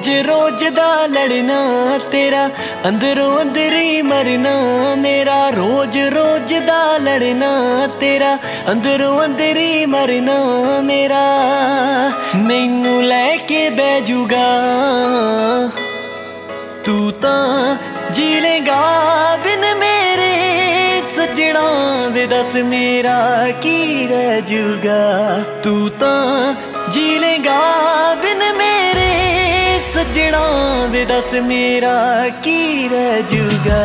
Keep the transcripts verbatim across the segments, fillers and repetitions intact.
रोज रोज दा लड़ना तेरा अंदरों अंदर ही मरना मेरा। रोज रोज दा लड़ना तेरा अंदरों अंदर ही मरना मेरा। मैनू लैके बैजूगा तू तां जी लेगा बिन मेरे सजना वे दस मेरा की रह जूगा। तू तां जी लेगा बिन मेरे सजना वे दस मेरा की रह जूगा।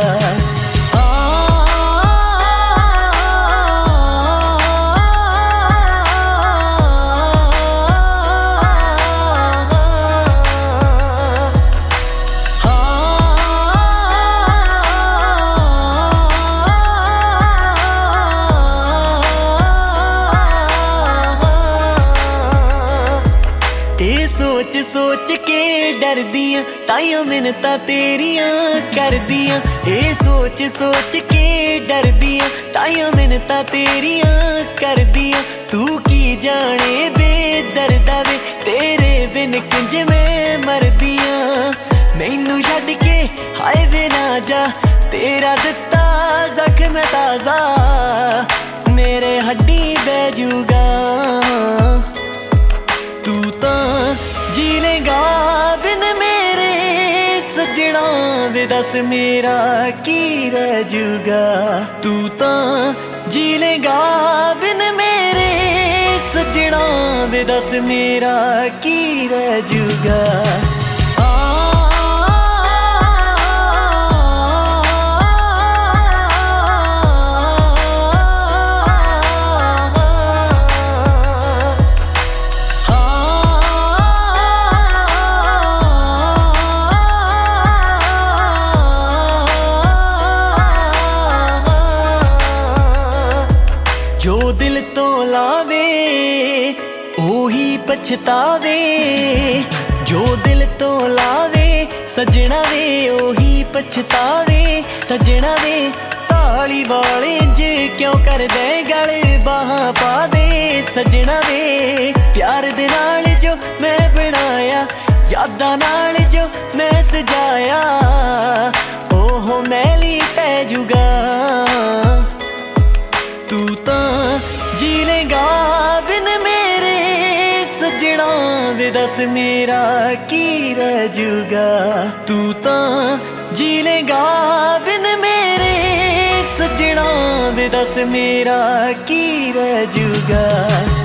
सोच सोच के डर दियां ताइयों मिन्नतां तेरियां कर दियां। ए सोच सोच के डर दियां ताइयों मिन्नतां तेरियां कर दियां। तू की जाने बेदर्दा वे तेरे बिन किंज मैं मर दियां। मैनू छड्ड के हाय वे ना जा तेरा दिता जख्म ताजा मेरे हड्डी बैजूगा। तू तां जी लेगा बिन मेरे सजना वे दस मेरा की रह जूगा। तू तां जी लेगा बिन मेरे सजना वे दस मेरा की रह जूगा। जो दिल तो लावे ओही पछतावे। जो दिल तो लावे सजना वे ओही पछतावे। सजना वे ताली वाले जे क्यों कर दे गले बाहां पा दे। सजना वे प्यार दे नाल जो मैं बनाया यादां नाल जो मैं सजाया ओहो मैली पै जूगा। तू तां जी लेगा बिन मेरे सजना वे दस मेरा की रह जूगा। तू तां जी लेगा बिन मेरे सजना वे दस मेरा की रह जूगा।